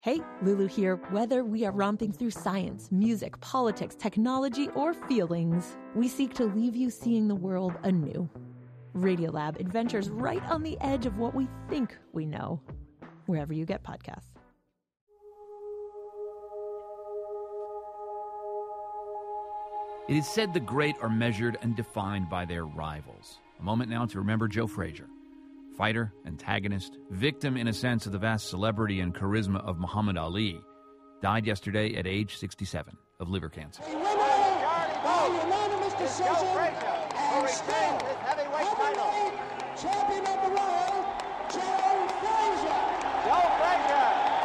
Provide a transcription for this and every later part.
Hey, Lulu here. Whether we are romping through science, music, politics, technology, or feelings, we seek to leave you seeing the world anew. Radiolab adventures right on the edge of what we think we know, wherever you get podcasts. It is said the great are measured and defined by their rivals. A moment now to remember Joe Frazier. Fighter, antagonist, victim in a sense of the vast celebrity and charisma of Muhammad Ali, died yesterday at age 67 of liver cancer. A winner by unanimous decision and still heavyweight champion of the world, Joe Frazier. Joe Frazier.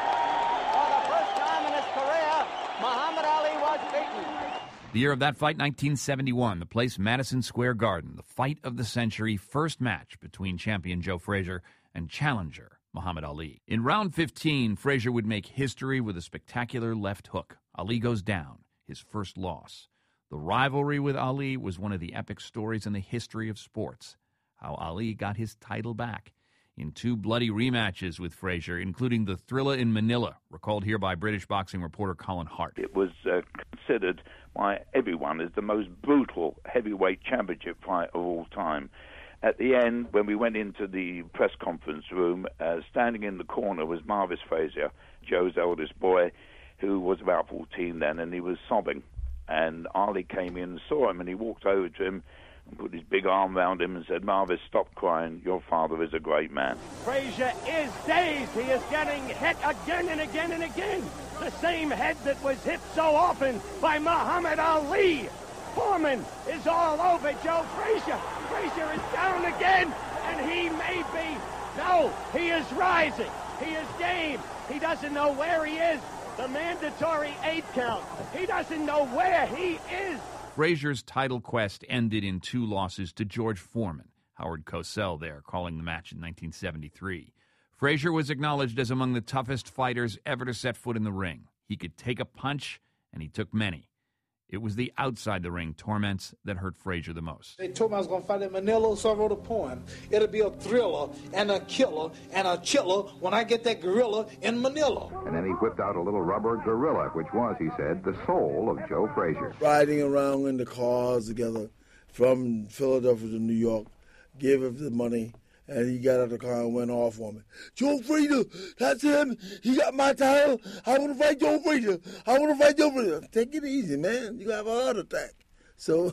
For the first time in his career, Muhammad Ali was beaten. The year of that fight, 1971, the place Madison Square Garden, the fight of the century, first match between champion Joe Frazier and challenger Muhammad Ali. In round 15, Frazier would make history with a spectacular left hook. Ali goes down, his first loss. The rivalry with Ali was one of the epic stories in the history of sports. How Ali got his title back in two bloody rematches with Frazier, including the Thrilla in Manila, recalled here by British boxing reporter Colin Hart. It was considered by everyone as the most brutal heavyweight championship fight of all time. At the end, when we went into the press conference room, standing in the corner was Marvis Frazier, Joe's eldest boy, who was about 14 then, and he was sobbing. And Ali came in and saw him, and he walked over to him and put his big arm around him and said, "Marvis, stop crying. Your father is a great man." Frazier is dazed. He is getting hit again and again and again. The same head that was hit so often by Muhammad Ali. Foreman is all over Joe Frazier. Frazier is down again, and he may be. No, he is rising. He is game. He doesn't know where he is. The mandatory 8 count. He doesn't know where he is. Frazier's title quest ended in 2 losses to George Foreman. Howard Cosell there calling the match in 1973. Frazier was acknowledged as among the toughest fighters ever to set foot in the ring. He could take a punch, and he took many. It was the outside-the-ring torments that hurt Frazier the most. They told me I was going to fight in Manila, so I wrote a poem. It'll be a thriller and a killer and a chiller when I get that gorilla in Manila. And then he whipped out a little rubber gorilla, which was, he said, the soul of Joe Frazier. Riding around in the cars together from Philadelphia to New York, gave him the money, and he got out of the car and went off on me. "Joe Frazier, that's him. He got my title. I want to fight Joe Frazier. I want to fight Joe Frazier." Take it easy, man. You have a heart attack. So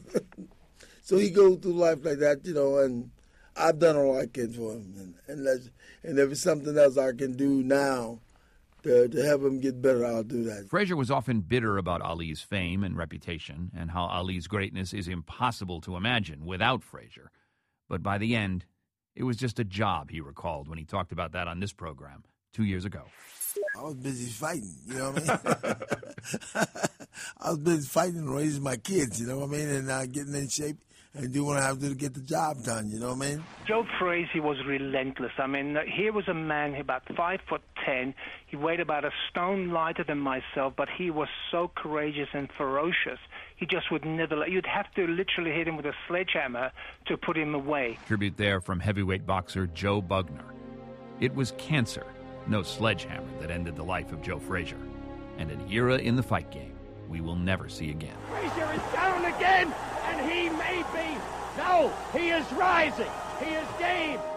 he goes through life like that, and I've done all I can for him. And if there's something else I can do now to help him get better, I'll do that. Frazier was often bitter about Ali's fame and reputation and how Ali's greatness is impossible to imagine without Frazier. But by the end, it was just a job, he recalled when he talked about that on this program 2 years ago. I was busy fighting, you know what I mean? I was busy fighting and raising my kids, you know what I mean, and getting in shape and do what I have to do to get the job done, you know what I mean? Joe Frazier was relentless. I mean, here was a man about 5'10". He weighed about a stone lighter than myself, but he was so courageous and ferocious. He just would never let. You'd have to literally hit him with a sledgehammer to put him away. Tribute there from heavyweight boxer Joe Bugner. It was cancer, no sledgehammer, that ended the life of Joe Frazier, and an era in the fight game we will never see again. Frazier is down again, and he may be. No, he is rising. He is game.